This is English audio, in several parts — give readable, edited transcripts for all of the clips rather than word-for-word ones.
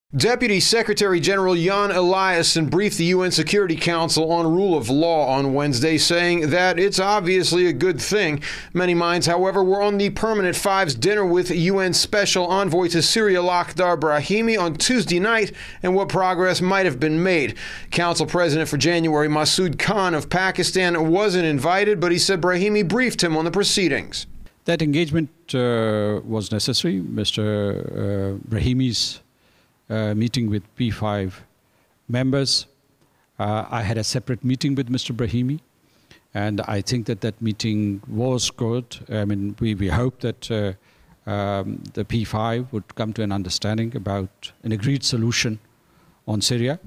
Deputy Secretary General Jan Eliasson briefed the UN Security Council on rule of law on Wednesday, saying that it's obviously a good thing. Many minds, however, were on the Permanent Five's dinner with UN Special Envoy to Syria Lakhdar Brahimi on Tuesday night and what progress might have been made. Council President for January Masood Khan of Pakistan wasn't invited, but he said Brahimi briefed him on the proceedings. That engagement was necessary. Mr. Brahimi's meeting with P5 members. I had a separate meeting with Mr. Brahimi, and I think that meeting was good. I mean, we hope that the P5 would come to an understanding about an agreed solution on Syria.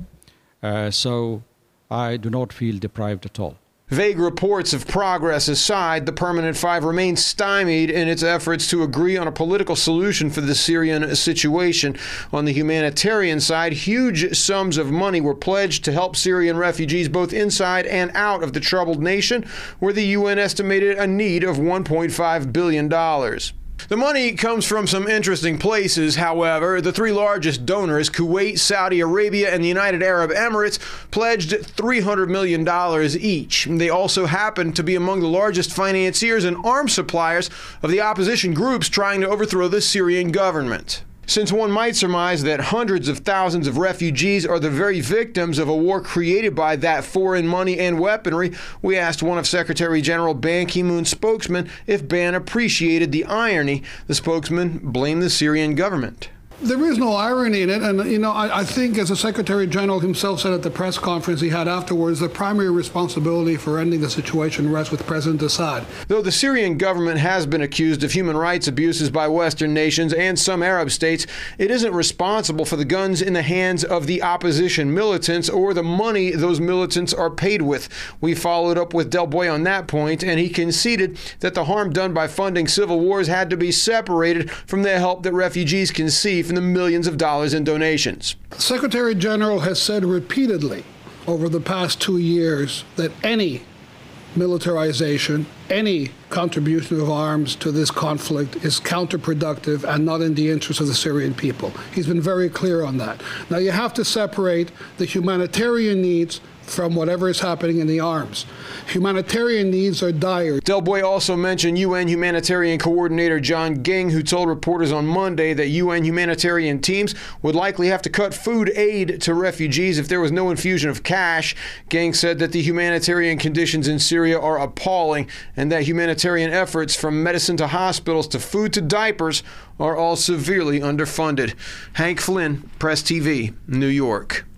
So I do not feel deprived at all. Vague reports of progress aside, the Permanent Five remains stymied in its efforts to agree on a political solution for the Syrian situation. On the humanitarian side, huge sums of money were pledged to help Syrian refugees both inside and out of the troubled nation, where the UN estimated a need of $1.5 billion. The money comes from some interesting places, however. The three largest donors, Kuwait, Saudi Arabia, and the United Arab Emirates, pledged $300 million each. They also happen to be among the largest financiers and arms suppliers of the opposition groups trying to overthrow the Syrian government. Since one might surmise that hundreds of thousands of refugees are the very victims of a war created by that foreign money and weaponry, we asked one of Secretary General Ban Ki-moon's spokesmen if Ban appreciated the irony. The spokesman blamed the Syrian government. There is no irony in it, and I think, as the Secretary General himself said at the press conference he had afterwards, the primary responsibility for ending the situation rests with President Assad. Though the Syrian government has been accused of human rights abuses by Western nations and some Arab states, it isn't responsible for the guns in the hands of the opposition militants or the money those militants are paid with. We followed up with Del Boy on that point, and he conceded that the harm done by funding civil wars had to be separated from the help that refugees can see from the millions of dollars in donations. The Secretary General has said repeatedly over the past 2 years that any militarization, any contribution of arms to this conflict is counterproductive and not in the interest of the Syrian people. He's been very clear on that. Now, you have to separate the humanitarian needs from whatever is happening in the arms. Humanitarian needs are dire. Del Boy also mentioned UN humanitarian coordinator John Ging, who told reporters on Monday that UN humanitarian teams would likely have to cut food aid to refugees if there was no infusion of cash. Ging said that the humanitarian conditions in Syria are appalling and that humanitarian efforts, from medicine to hospitals to food to diapers, are all severely underfunded. Hank Flynn, Press TV, New York.